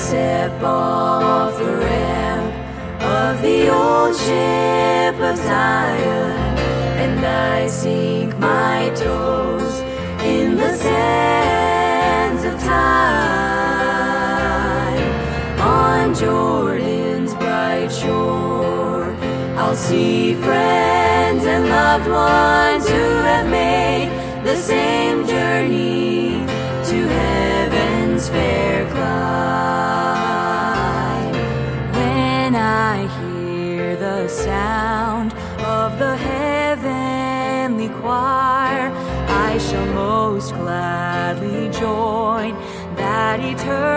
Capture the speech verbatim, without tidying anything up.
step off the ramp of the old ship of Zion, and I sink my toes in the sands of time. On Jordan's bright shore, I'll see friends and loved ones who have made the same journey to heaven's fair clime. When I hear the sound of the heavenly choir, I shall most gladly join that eternal